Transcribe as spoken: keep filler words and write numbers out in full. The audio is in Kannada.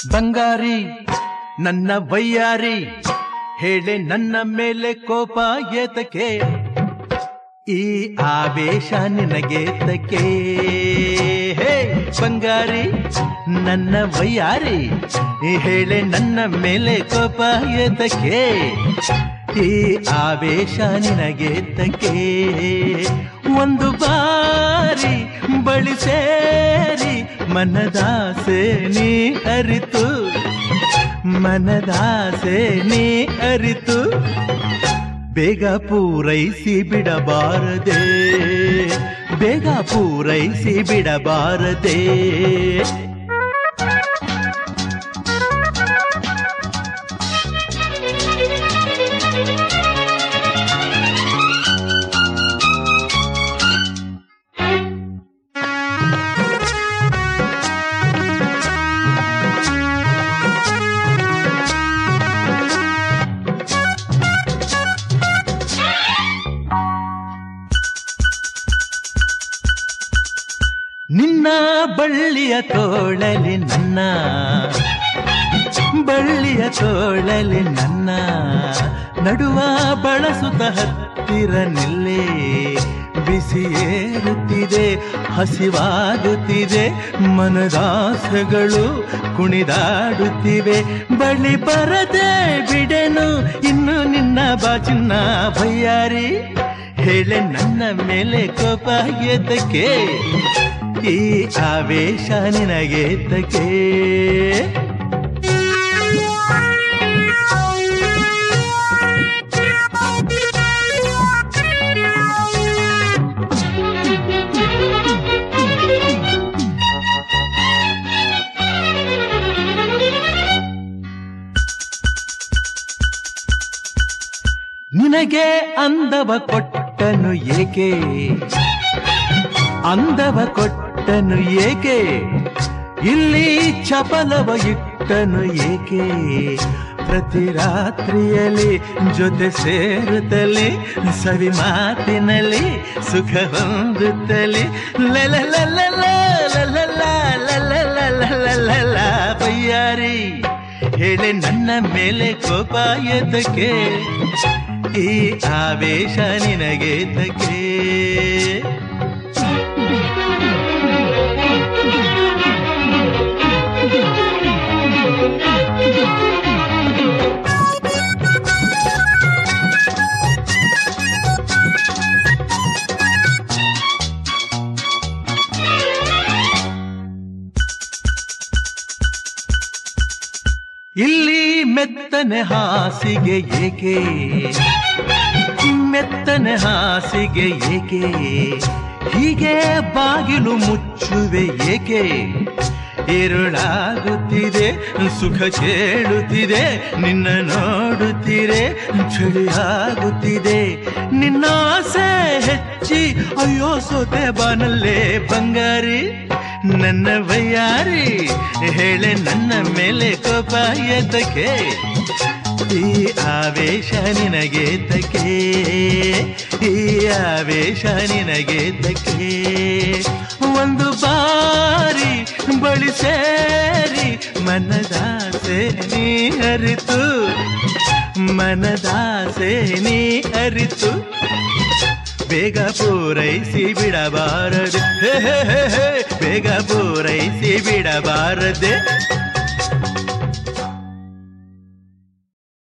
ಬಂಗಾರಿ ನನ್ನ ವಯ್ಯಾರಿ, ಹೇಳೆ ನನ್ನ ಮೇಲೆ ಕೋಪ ಏತಕ್ಕೆ, ಈ ಆವೇಶ ನಿನಗೇತಕ್ಕೆ. ಹೇ ಬಂಗಾರಿ ನನ್ನ ವಯ್ಯಾರಿ, ಹೇಳೆ ನನ್ನ ಮೇಲೆ ಕೋಪ ಏತಕ್ಕೆ, ಈ ಆವೇಶ ನಿನಗೇತಕ್ಕೆ. ಒಂದು ಬಾರಿ ಬಳಿ ಸೇರಿ ಮನದಾಸೆ ನೀ ಅರಿತು, ಮನದಾಸೆ ನೀ ಅರಿತು, ಬೇಗ ಪೂರೈಸಿ ಬಿಡಬಾರದೆ, ಬೇಗ ಪೂರೈಸಿ ಬಿಡಬಾರದೆ. ನಿನ್ನ ಬಳ್ಳಿಯ ತೋಳಲಿ ನನ್ನ, ಬಳ್ಳಿಯ ತೋಳಲಿ ನನ್ನ, ನಡುವ ಬಳಸುತ್ತ ಹತ್ತಿರ ನಿಲ್ಲೇ, ಬಿಸಿ ಏರುತ್ತಿದೆ ಹಸಿವಾಗುತ್ತಿದೆ, ಮನದಾಸೆಗಳು ಕುಣಿದಾಡುತ್ತಿವೆ. ಬಳಿ ಬರದೆ ಬಿಡೆನು ಇನ್ನು ನಿನ್ನ ಬಾಚಿನ್ನ ಭಯ್ಯಾರಿ, ಹೇಳೆ ನನ್ನ ಮೇಲೆ ಕೋಪ ಏತಕ್ಕೆ, ಈ ಆವೇಶ ನಿನಗೇತಕ್ಕೆ. ನಿನಗೆ ಅಂದವ ಕೊಟ್ಟನು ಏಕೆ, ಅಂದವ ಕೊಟ್ಟನು ಏಕೆ, ಇಲ್ಲಿ ಚಪಲವ ಇಟ್ಟನು ಏಕೆ, ಪ್ರತಿ ರಾತ್ರಿಯಲ್ಲಿ ಜೊತೆ ಸೇರುತ್ತಲೇ, ಸವಿ ಮಾತಿನಲ್ಲಿ ಸುಖ ಹೊಂದುತ್ತಲೇ, ಲಲಲಲಲಲಲಲಲಲಲಲಲಲಲ ಬಯ್ಯಾರಿ, ಹೇಳೆ ನನ್ನ ಮೇಲೆ ಕೋಪ ಏತಕ್ಕೆ, ಈ ಆವೇಶ ನಿನಗೇತಕ್ಕೆ. ಇಲ್ಲಿ ಮೆತ್ತನೆ ಹಾಸಿಗೆ ಏಕೆ, ಮೆತ್ತನೆ ಹಾಸಿಗೆ ಏಕೆ, ಹೀಗೆ ಬಾಗಿಲು ಮುಚ್ಚುವೆ ಏಕೆ, ഇരുಳಾಗುತ್ತಿದೆ ಸುಖ ಕೇಳುತ್ತಿದೆ, ನಿನ್ನ ನೋಡುತ್ತಿರೆ ಚಳಿಯಾಗುತ್ತಿದೆ, ನಿನ್ನ ಆಸೆ ಹೆಚ್ಚಿ ಅಯ್ಯೋ ಸೋತೆ ಬಾನಲ್ಲೇ ಬಂಗಾರಿ, ನನ್ನ ವಯ್ಯಾರಿ, ಹೇಳೆ ನನ್ನ ಮೇಲೆ ಕೋಪ ಏತಕ್ಕೆ, ಈ ಆವೇಶ ನಿನಗೇತಕ್ಕೆ, ಈ ಆವೇಶ ನಿನಗೇತಕ್ಕೆ. ಒಂದು ಬಾರಿ ಬಳಿ ಸೇರಿ ಮನದಾಸೆ ನೀ ಅರಿತು, ಮನದಾಸೆ ನೀ ಅರಿತು, ಬೇಗ ಪೂರೈಸಿ ಬಿಡಬಾರದೆ, ಬೇಗ ಪೂರೈಸಿ ಬಿಡಬಾರದೆ.